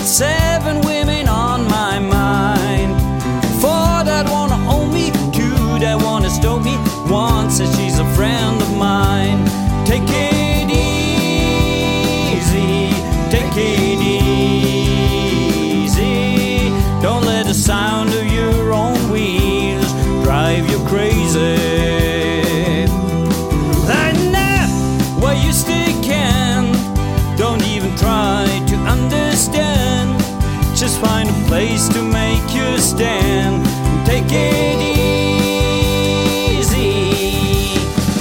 got 7 women on my mind. 4 that wanna own me, 2 that wanna stoke me, 1 says she's a friend of mine. Take it easy, take it easy. Don't let the sound of your own wheels drive you crazy. Line up where you still can. Don't even try to understand. Just find a place to make you stand. Take it easy.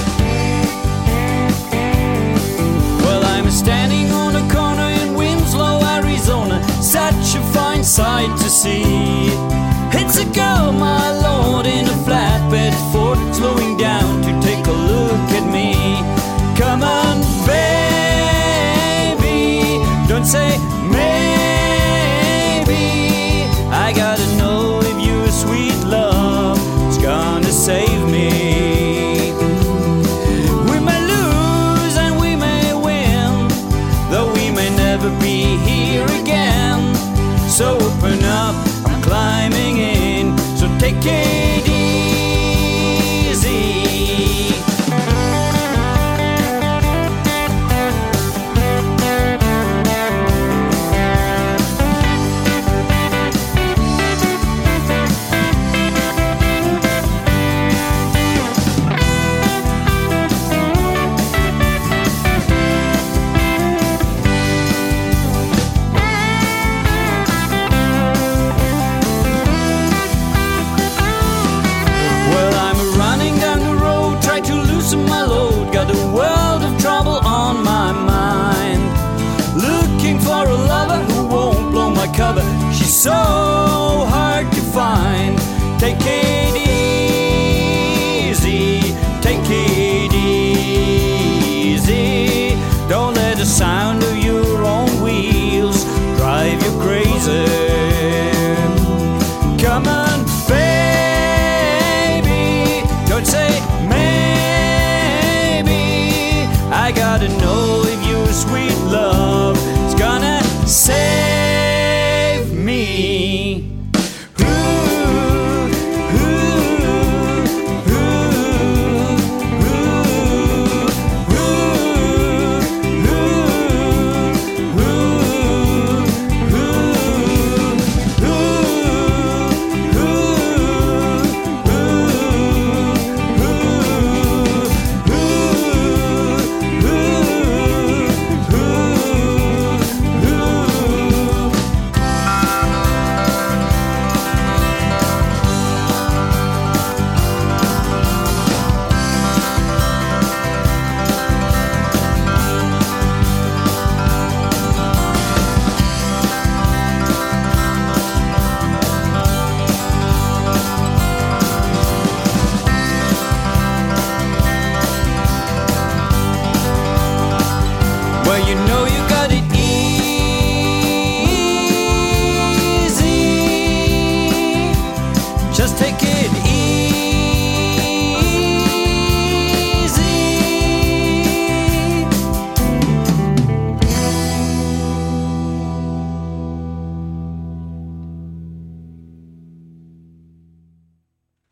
Well, I'm standing on a corner in Winslow, Arizona. Such a fine sight to see. It's a girl, my lord, in a flatbed Ford, slowing down to take a look at me. Come on, baby, don't say maybe. I gotta know if your sweet love is gonna save me. We may lose and we may win, though we may never be here again. So open up, I'm climbing in, so take it easy. My load, got a world of trouble on my mind. Looking for a lover who won't blow my cover. She's so hard to find. Take it easy, take it easy. Don't let the sound of your own wheels drive you crazy. Come on, baby, don't say I gotta know